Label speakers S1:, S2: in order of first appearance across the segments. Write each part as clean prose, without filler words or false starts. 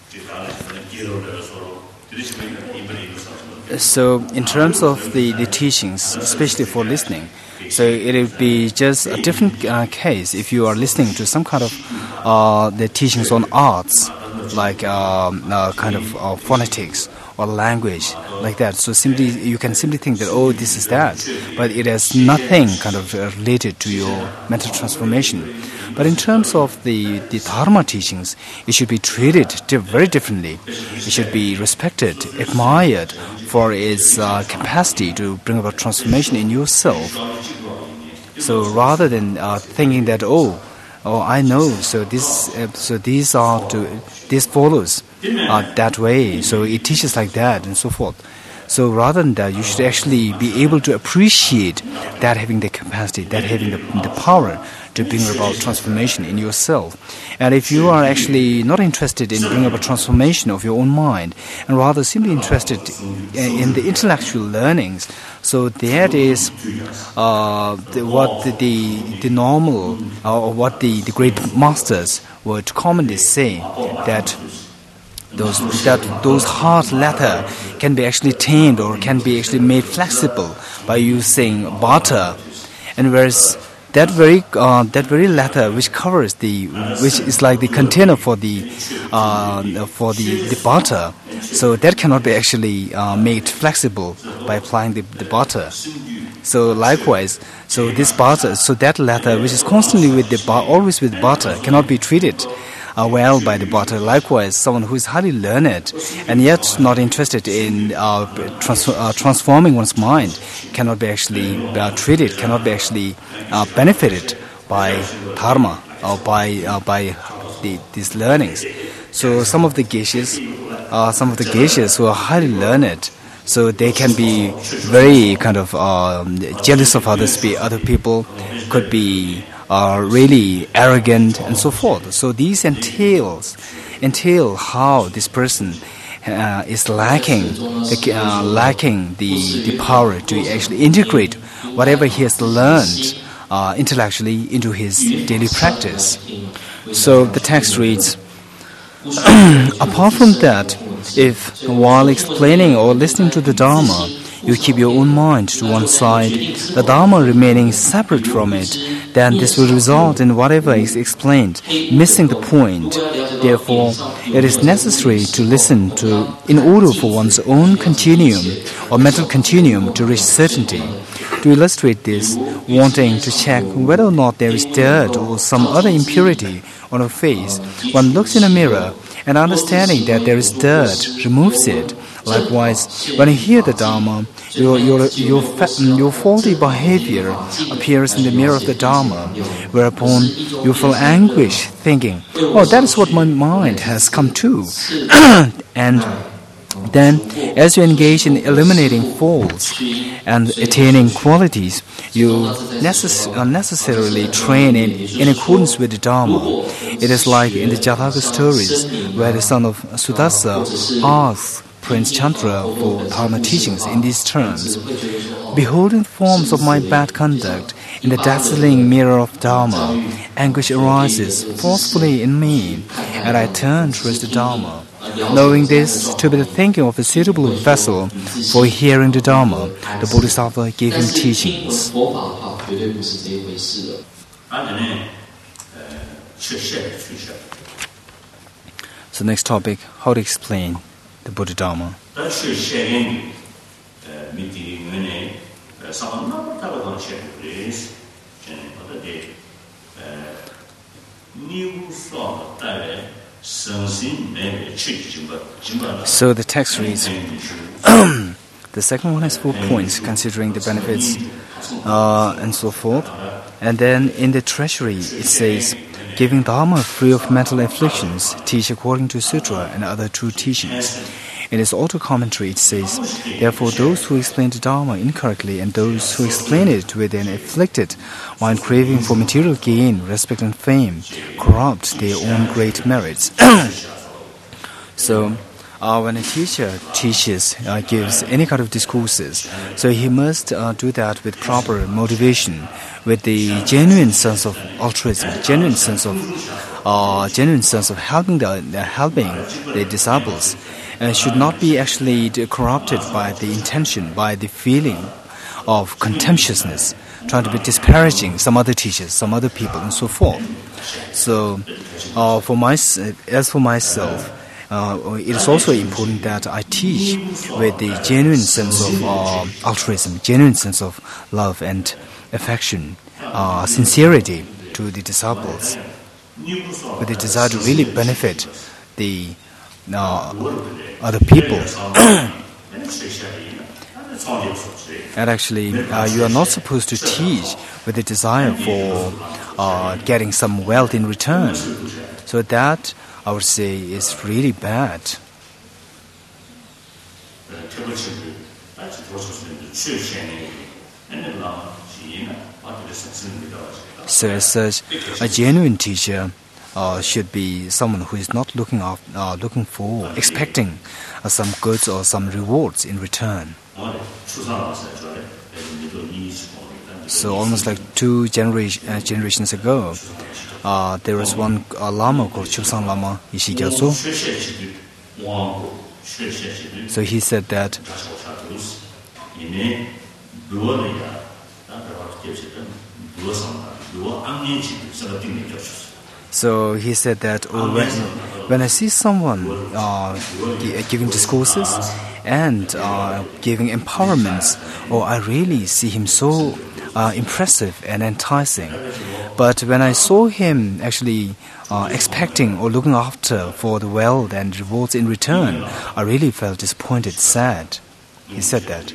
S1: So in terms of the teachings, especially for listening, so it would be just a different case if you are listening to some kind of the teachings on arts, like kind of phonetics or language, like that. So simply you can simply think that, oh, this is that, but it has nothing kind of related to your mental transformation. But in terms of the Dharma teachings, it should be treated very differently. It should be respected, admired for its capacity to bring about transformation in yourself. So rather than thinking that, oh, I know, so these follows that way, so it teaches like that and so forth. So rather than that, you should actually be able to appreciate that having the capacity, that having the power to bring about transformation in yourself. And if you are actually not interested in bringing about transformation of your own mind, and rather simply interested in the intellectual learnings, so that is what the normal, or what the great masters would commonly say, that those hard leather can be actually tamed or can be actually made flexible by using butter, and whereas that very leather which covers which is like the container for the butter, so that cannot be actually made flexible by applying the butter. So likewise, so this butter, so that leather which is constantly with always with butter cannot be treated well by the butter. Likewise, someone who is highly learned and yet not interested in transforming one's mind cannot be actually treated, cannot be actually benefited by dharma or by these learnings. So some of the geishas who are highly learned, so they can be very kind of jealous of other people, could be really arrogant and so forth. So these entail how this person is lacking the power to actually integrate whatever he has learned intellectually into his daily practice. So the text reads, apart from that, if while explaining or listening to the Dharma, you keep your own mind to one side, the Dharma remaining separate from it, then this will result in whatever is explained missing the point. Therefore, it is necessary to listen in order for one's own continuum or mental continuum to reach certainty. To illustrate this, wanting to check whether or not there is dirt or some other impurity on a face, one looks in a mirror and understanding that there is dirt removes it. Likewise, when you hear the Dharma, your faulty behavior appears in the mirror of the Dharma, whereupon you feel anguish, thinking, oh, that is what my mind has come to. And then, as you engage in eliminating faults and attaining qualities, you necessarily train in accordance with the Dharma. It is like in the Jataka stories, where the son of Sudasa asks Prince Chandra for Dharma teachings in these terms. Beholding forms of my bad conduct in the dazzling mirror of Dharma, anguish arises forcefully in me, and I turn towards the Dharma. Knowing this to be the thinking of a suitable vessel for hearing the Dharma, the Bodhisattva gave him teachings. So next topic, how to explain the Bodhidharma. So the text reads, the second one has 4 points considering the benefits and so forth. And then in the treasury it says, giving Dharma free of mental afflictions, teach according to Sutra and other true teachings. In its auto commentary it says, therefore those who explain the Dharma incorrectly and those who explain it with an afflicted mind craving for material gain, respect and fame, corrupt their own great merits. So when a teacher teaches, gives any kind of discourses, so he must do that with proper motivation, with the genuine sense of altruism, genuine sense of helping the disciples, and should not be actually corrupted by the intention, by the feeling of contemptuousness, trying to be disparaging some other teachers, some other people, and so forth. So, as for myself, it is also important that I teach with the genuine sense of altruism, genuine sense of love and affection, sincerity to the disciples, with the desire to really benefit the other people. And actually, you are not supposed to teach with the desire for getting some wealth in return. So that, I would say, is really bad. So as such, a genuine teacher should be someone who is not expecting some goods or some rewards in return. So almost like 2 generations ago, there was one Lama called Chusang Lama Ishigyaso. So he said that when I see someone giving discourses and giving empowerments, I really see him so impressive and enticing. But when I saw him actually expecting or looking after for the wealth and rewards in return, I really felt disappointed, sad. He said that.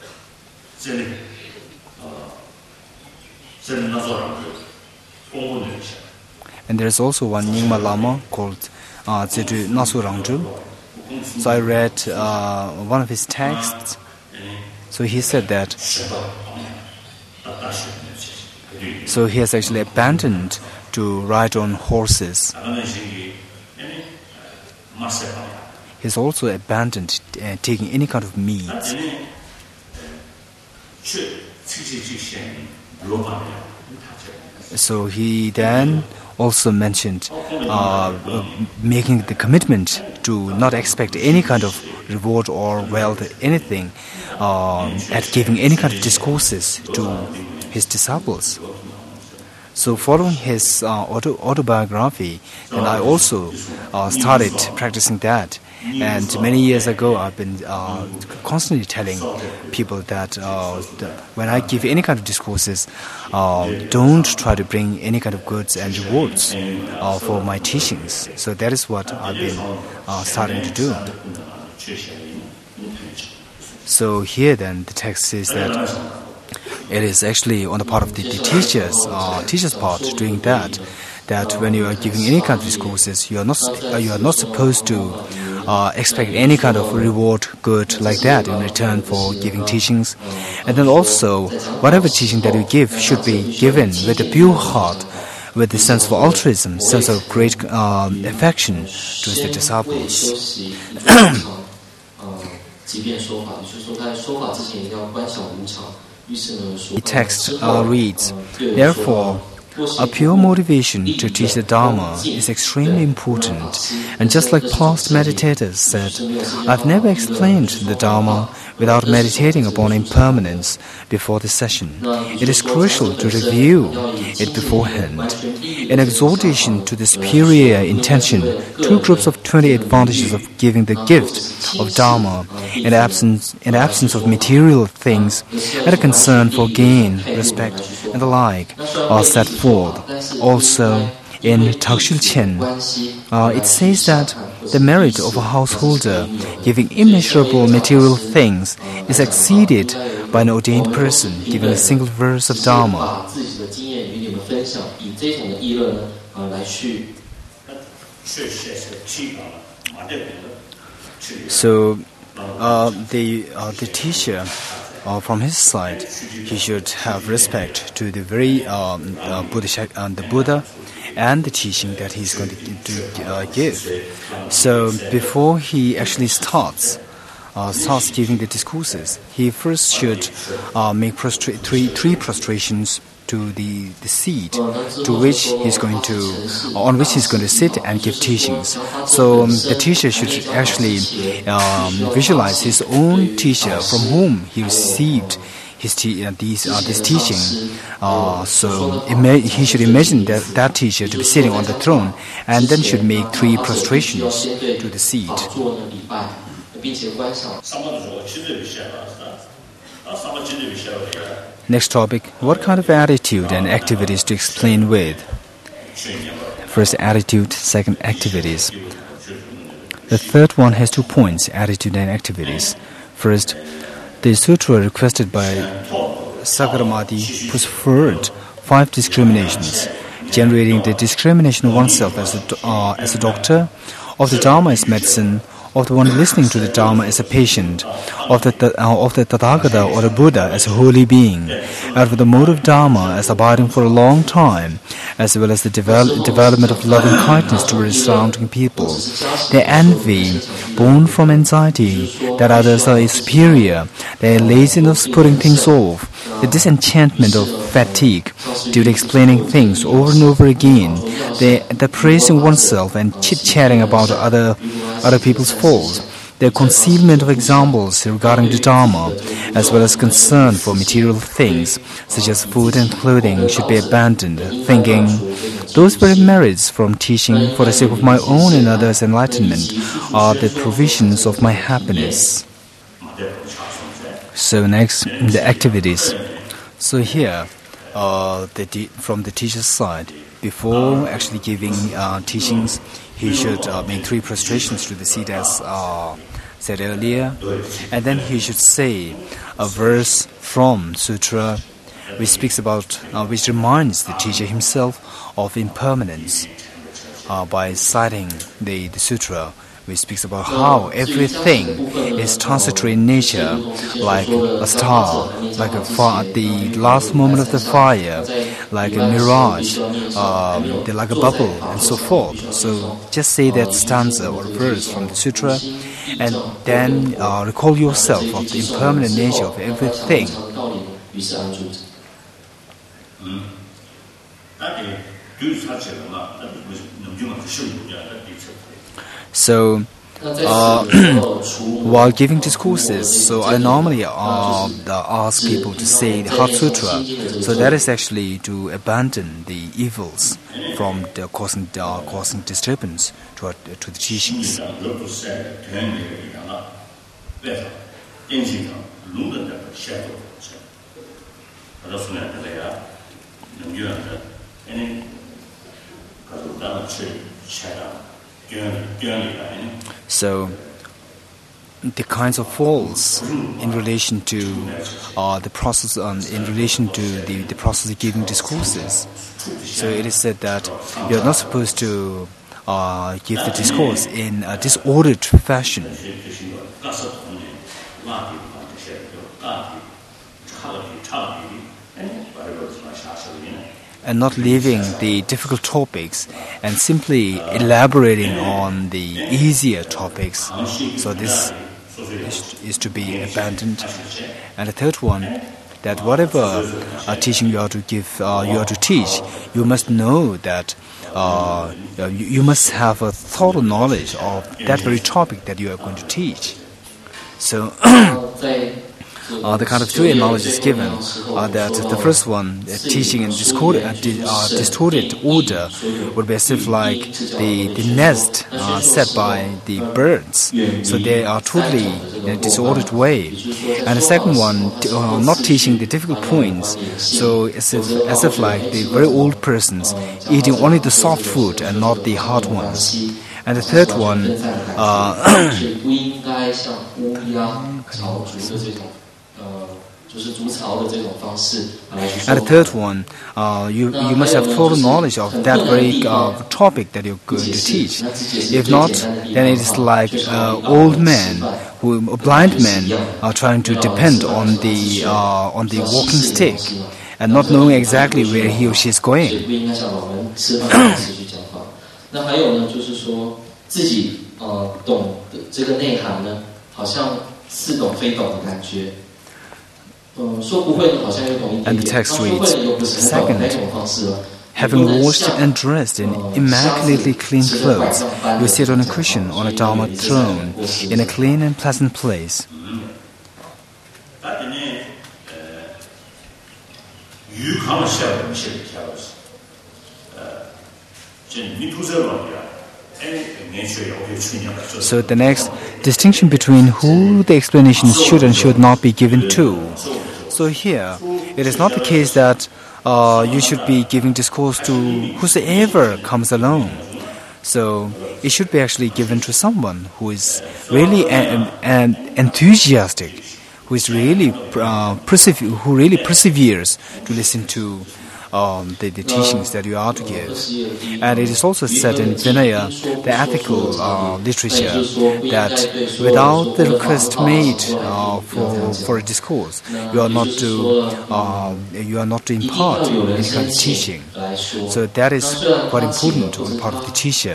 S1: And there's also one Nyingma Lama called Tsedu Nasu Rangzhu. So I read one of his texts. So he said that. So he has actually abandoned to ride on horses. He's also abandoned taking any kind of meat. So he then also mentioned making the commitment to not expect any kind of reward or wealth, anything, at giving any kind of discourses to his disciples. So following his autobiography, and I also started practicing that. And many years ago, I've been constantly telling people that when I give any kind of discourses, don't try to bring any kind of goods and rewards for my teachings. So that is what I've been starting to do. So here then, the text says that it is actually on the part of the teacher's part doing that when you are giving any kind of discourses, you are not supposed to expect any kind of reward, good like that in return for giving teachings. And then also, whatever teaching that you give should be given with a pure heart, with the sense of altruism, sense of great affection towards the disciples. The text reads, therefore, a pure motivation to teach the Dharma is extremely important, and just like past meditators said, I've never explained the Dharma without meditating upon impermanence before the session. It is crucial to review it beforehand. In exhortation to the superior intention, 2 groups of 20 advantages of giving the gift of Dharma in the absence of material things and a concern for gain, respect, and the like are set forth. Also, in Takshul Chen, it says that the merit of a householder giving immeasurable material things is exceeded by an ordained person giving a single verse of Dharma. So, the teacher, from his side, he should have respect to the very the Buddha and the teaching that he's going to give. So before he actually starts giving the discourses, he first should make three prostrations to the seat on which he's going to sit and give teachings. So the teacher should actually visualize his own teacher from whom he received this teaching. So he should imagine that teacher to be sitting on the throne, and then should make 3 prostrations to the seat. Next topic: what kind of attitude and activities to explain with? First, attitude. Second, activities. The third one has 2 points: attitude and activities. First, the sutra requested by Sagaramati puts forward 5 discriminations, generating the discrimination of oneself as a doctor, of the Dharma as medicine, of the one listening to the Dharma as a patient, of the Tathagata or the Buddha as a holy being, and of the mode of Dharma as abiding for a long time, as well as the development of loving kindness towards surrounding people. The envy born from anxiety that others are superior, the laziness putting things off, the disenchantment of fatigue due to explaining things over and over again, the praising oneself and chit-chatting about other people's faults, the concealment of examples regarding the Dharma, as well as concern for material things, such as food and clothing, should be abandoned, thinking, those very merits from teaching for the sake of my own and others' enlightenment are the provisions of my happiness. So next, the activities. So here, from the teacher's side, before actually giving teachings, he should make 3 prostrations to the seat as said earlier, and then he should say a verse from sutra which speaks about, which reminds the teacher himself of impermanence by citing the sutra, which speaks about how everything is transitory in nature, like a star, like the last moment of the fire, like a mirage, like a bubble, and so forth. So just say that stanza or verse from the sutra, and then recall yourself of the impermanent nature of everything. So, while giving discourses, so I normally ask people to say the Heart Sutra. So that is actually to abandon the evils from the causing disturbance to the teachings. So, the kinds of faults in relation to the process, in relation to the process of giving discourses. So it is said that you are not supposed to give the discourse in a disordered fashion, and not leaving the difficult topics and simply elaborating on the easier topics. So this is to be abandoned. And the third one, that whatever teaching you are to give, you are to teach, you must know that you must have a thorough knowledge of that very topic that you are going to teach. So the kind of 3 analogies given are that the first one, teaching in distorted order, would be as if like the nest set by the birds. So they are totally in a disordered way. And the second one, not teaching the difficult points. So as if like the very old persons eating only the soft food and not the hard ones. And the third one, you must have total knowledge of that very topic that you're going to teach. If not, then it is like old men, a blind man, are trying to depend on the walking stick. and not knowing exactly where he or she is going.
S2: 那还有呢，就是说自己懂的这个内涵呢，好像似懂非懂的感觉。说不会呢，好像又懂一点点。
S1: And the text
S2: 说会呢，又不是很懂
S1: reads,
S2: 那种方式了。
S1: Having washed and dressed in immaculately clean clothes, you sit on a cushion on a Dharma throne in a clean and pleasant place. So the next distinction between who the explanation should and should not be given to. So here, it is not the case that you should be giving discourse to whosoever comes along. So it should be actually given to someone who is really enthusiastic, who is really who really perseveres to listen to the teachings that you are to give. And it is also said in Vinaya, the ethical literature, that without the request made for a discourse, you are not to impart any kind of teaching. So that is quite important on the part of the teacher.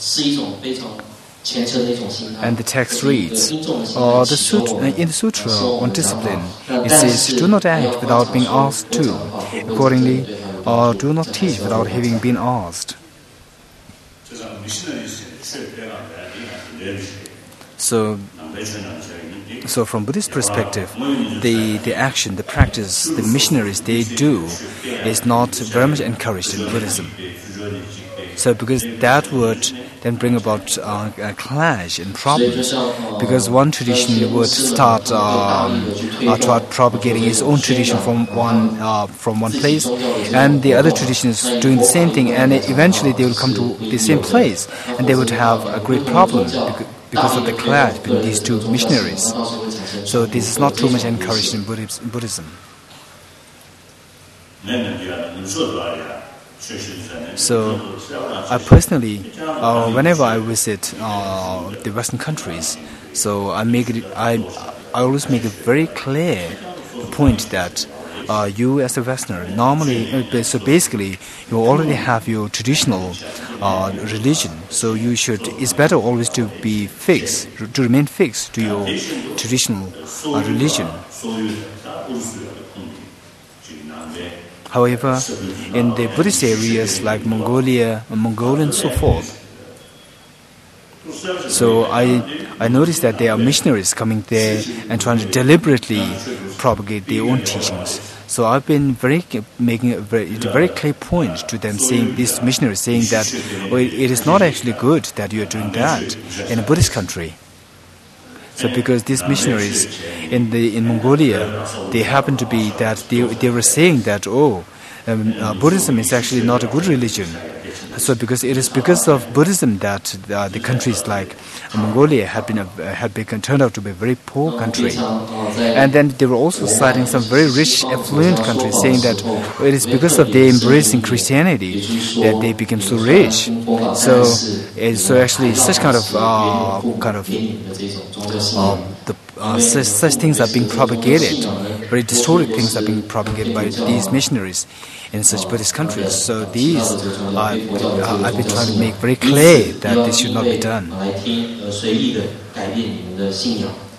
S1: And the text reads, in the sutra on discipline, it says, do not act without being asked to. Accordingly, do not teach without having been asked. So from Buddhist perspective, the action, the practice, the missionaries they do is not very much encouraged in Buddhism. So because that would then bring about a clash and problems, because one tradition would start propagating its own tradition from one place, and the other tradition is doing the same thing, and eventually they will come to the same place, and they would have a great problem because of the clash between these two missionaries. So this is not too much encouraged in Buddhism. So, I personally, whenever I visit the Western countries, so I always make it very clear the point that you as a Westerner normally, so basically, you already have your traditional religion. So it's better always to be fixed, to remain fixed to your traditional religion. However, in the Buddhist areas like Mongolia and so forth, so I noticed that there are missionaries coming there and trying to deliberately propagate their own teachings. So I've been making a very clear point to them, saying these missionaries saying that it is not actually good that you are doing that in a Buddhist country. So because these missionaries in Mongolia, they happen to be that they were saying that Buddhism is actually not a good religion. So because it is because of Buddhism that the countries like Mongolia turned out to be a very poor country. And then they were also citing some very rich, affluent countries, saying that it is because of their embracing Christianity that they became so rich. So actually, such kind of such things are being propagated. Very distorted things are being propagated by these missionaries in such Buddhist countries. So these I've been trying to make very clear that this should not be done.